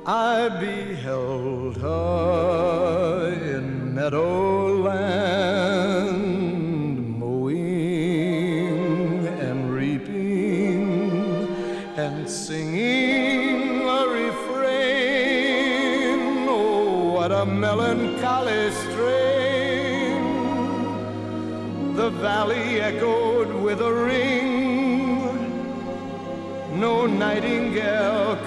I beheld her in meadowland, mowing and reaping and singing a refrain. Oh, what a melancholy strain! The valley echoed with a ring. No nightingale